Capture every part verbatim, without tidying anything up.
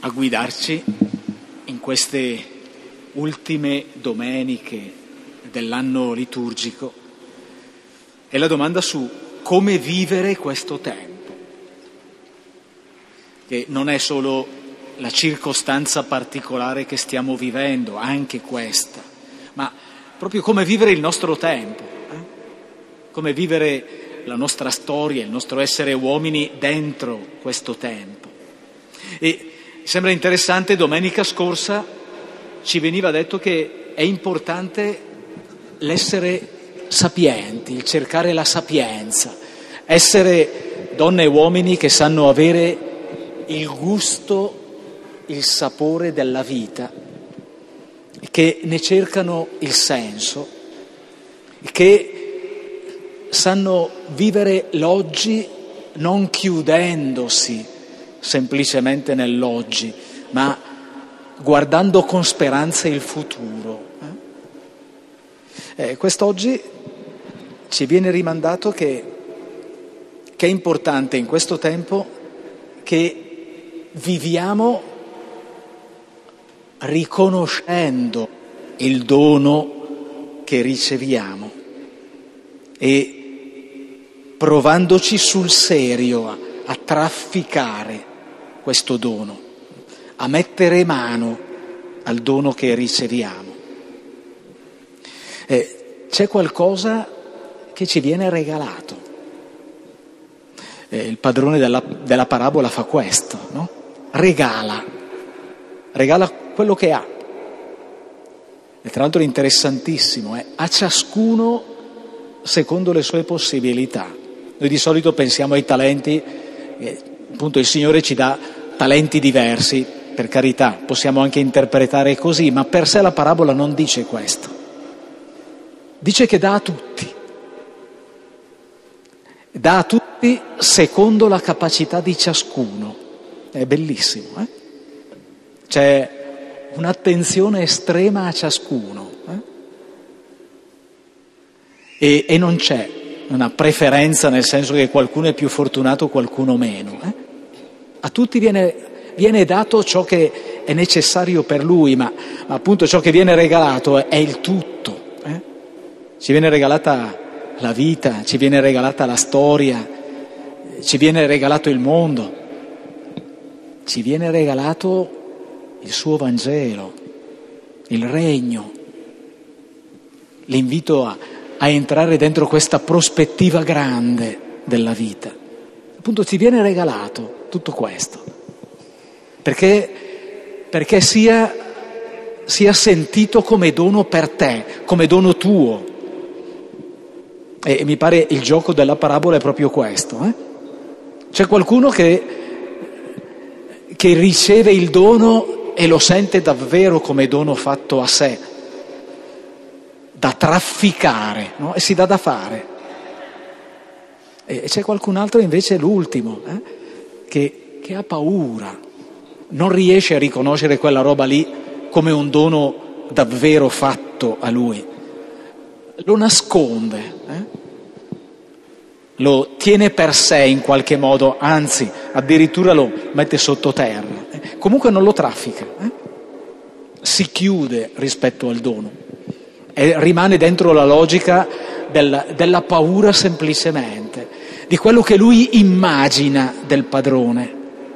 a guidarci in queste ultime domeniche dell'anno liturgico è la domanda su come vivere questo tempo, che non è solo la circostanza particolare che stiamo vivendo, anche questa, ma proprio come vivere il nostro tempo, eh? come vivere la nostra storia, il nostro essere uomini dentro questo tempo. E sembra interessante, domenica scorsa ci veniva detto che è importante l'essere sapienti, il cercare la sapienza, essere donne e uomini che sanno avere il gusto, il sapore della vita, che ne cercano il senso, che sanno vivere l'oggi non chiudendosi semplicemente nell'oggi, ma guardando con speranza il futuro. Eh, quest'oggi ci viene rimandato che, che è importante in questo tempo che viviamo riconoscendo il dono che riceviamo e provandoci sul serio a, a trafficare questo dono, a mettere mano al dono che riceviamo. Eh, c'è qualcosa che ci viene regalato. Eh, il padrone della, della parabola fa questo, no? Regala, regala quello che ha. E tra l'altro è interessantissimo, eh? a ciascuno secondo le sue possibilità. Noi di solito pensiamo ai talenti, eh, appunto il Signore ci dà talenti diversi, per carità, possiamo anche interpretare così, ma per sé la parabola non dice questo. Dice che dà a tutti, dà a tutti secondo la capacità di ciascuno. È bellissimo, eh? C'è un'attenzione estrema a ciascuno, eh? e, e non c'è una preferenza nel senso che qualcuno è più fortunato, qualcuno meno. Eh? A tutti viene, viene dato ciò che è necessario per lui, ma, ma appunto ciò che viene regalato è, è il tutto. Ci viene regalata la vita, ci viene regalata la storia, ci viene regalato il mondo, ci viene regalato il suo Vangelo, il regno, l'invito a, a entrare dentro questa prospettiva grande della vita. Appunto ci viene regalato tutto questo, perché, perché sia, sia sentito come dono per te, come dono tuo. E mi pare il gioco della parabola è proprio questo. Eh? C'è qualcuno che, che riceve il dono e lo sente davvero come dono fatto a sé, da trafficare, no? E si dà da fare. E c'è qualcun altro invece, l'ultimo, eh? che, che ha paura, non riesce a riconoscere quella roba lì come un dono davvero fatto a lui. Lo nasconde, eh? Lo tiene per sé in qualche modo, anzi addirittura lo mette sottoterra, eh? Comunque non lo traffica, eh? Si chiude rispetto al dono e rimane dentro la logica del, della paura semplicemente, di quello che lui immagina del padrone,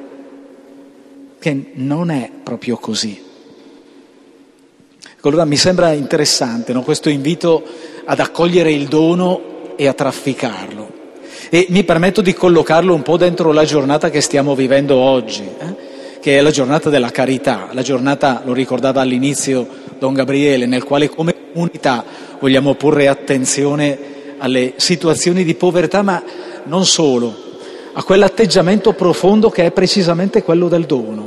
che non è proprio così. Allora mi sembra interessante, no? Questo invito ad accogliere il dono e a trafficarlo. E mi permetto di collocarlo un po' dentro la giornata che stiamo vivendo oggi, eh? che è la giornata della carità, la giornata, lo ricordava all'inizio Don Gabriele, nel quale come comunità vogliamo porre attenzione alle situazioni di povertà, ma non solo, a quell'atteggiamento profondo che è precisamente quello del dono,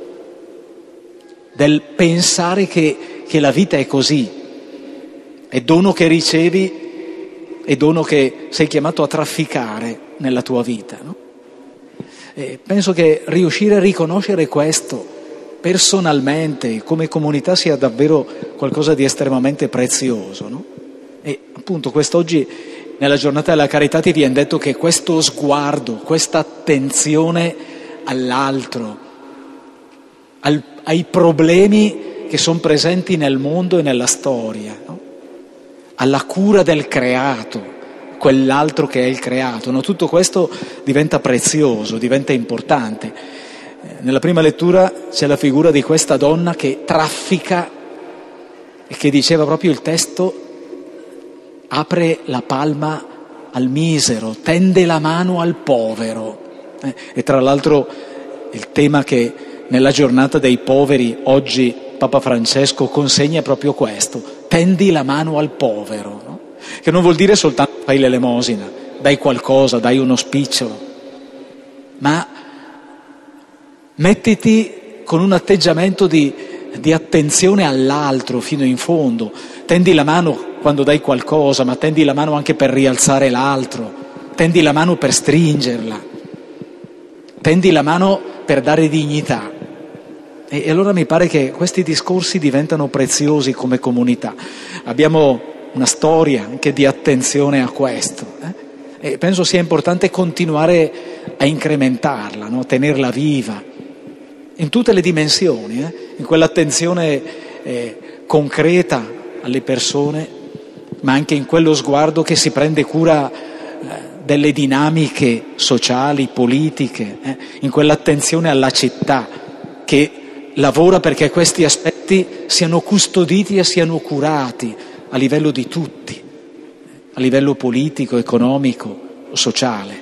del pensare che, che la vita è così, è dono che ricevi, è dono che sei chiamato a trafficare nella tua vita, no? E penso che riuscire a riconoscere questo personalmente, come comunità, sia davvero qualcosa di estremamente prezioso, no? E appunto quest'oggi, nella giornata della carità, ti viene detto che questo sguardo, questa attenzione all'altro, al, ai problemi che sono presenti nel mondo e nella storia, no? Alla cura del creato, quell'altro che è il creato, no? Tutto questo diventa prezioso, diventa importante. Nella prima lettura c'è la figura di questa donna che traffica e che diceva proprio il testo, apre la palma al misero, tende la mano al povero. Eh, e tra l'altro il tema che nella giornata dei poveri oggi Papa Francesco consegna è proprio questo, tendi la mano al povero, no? Che non vuol dire soltanto fai l'elemosina, dai qualcosa, dai uno spicciolo, ma mettiti con un atteggiamento di, di attenzione all'altro fino in fondo, tendi la mano quando dai qualcosa, ma tendi la mano anche per rialzare l'altro, tendi la mano per stringerla, tendi la mano per dare dignità. E allora mi pare che questi discorsi diventano preziosi come comunità. Abbiamo una storia anche di attenzione a questo, eh? E penso sia importante continuare a incrementarla, no? Tenerla viva in tutte le dimensioni, eh? In quell'attenzione eh, concreta alle persone, ma anche in quello sguardo che si prende cura eh, delle dinamiche sociali, politiche, eh? In quell'attenzione alla città che lavora perché questi aspetti siano custoditi e siano curati a livello di tutti, a livello politico, economico, sociale.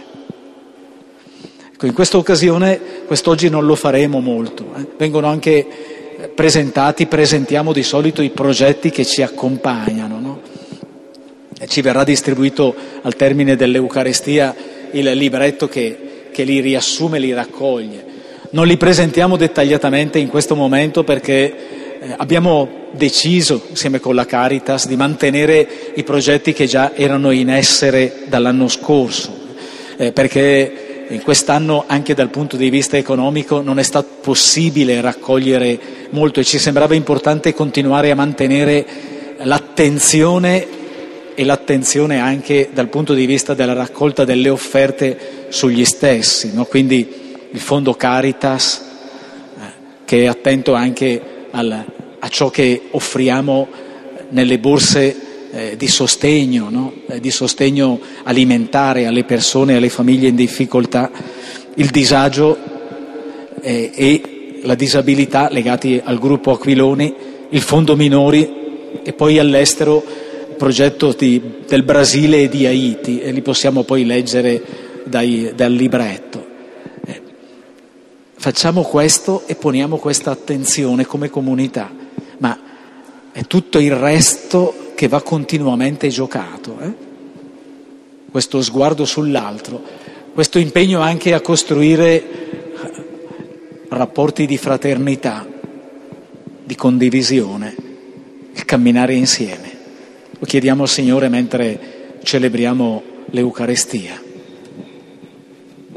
Ecco, in questa occasione, quest'oggi non lo faremo molto, eh? Vengono anche presentati, presentiamo di solito i progetti che ci accompagnano, no? E ci verrà distribuito al termine dell'Eucarestia il libretto che, che li riassume, li raccoglie. Non li presentiamo dettagliatamente in questo momento perché eh, abbiamo deciso, insieme con la Caritas, di mantenere i progetti che già erano in essere dall'anno scorso, eh, perché in quest'anno, anche dal punto di vista economico, non è stato possibile raccogliere molto e ci sembrava importante continuare a mantenere l'attenzione e l'attenzione anche dal punto di vista della raccolta delle offerte sugli stessi, no? Quindi il fondo Caritas, eh, che è attento anche al, a ciò che offriamo nelle borse eh, di sostegno, no? eh, di sostegno alimentare alle persone, alle famiglie in difficoltà, il disagio eh, e la disabilità legati al gruppo Aquiloni, il fondo minori e poi all'estero il progetto di, del Brasile e di Haiti, e li possiamo poi leggere dai, dal libretto. Facciamo questo e poniamo questa attenzione come comunità, ma è tutto il resto che va continuamente giocato, eh? Questo sguardo sull'altro, questo impegno anche a costruire rapporti di fraternità, di condivisione, il camminare insieme. Lo chiediamo al Signore mentre celebriamo l'Eucarestia.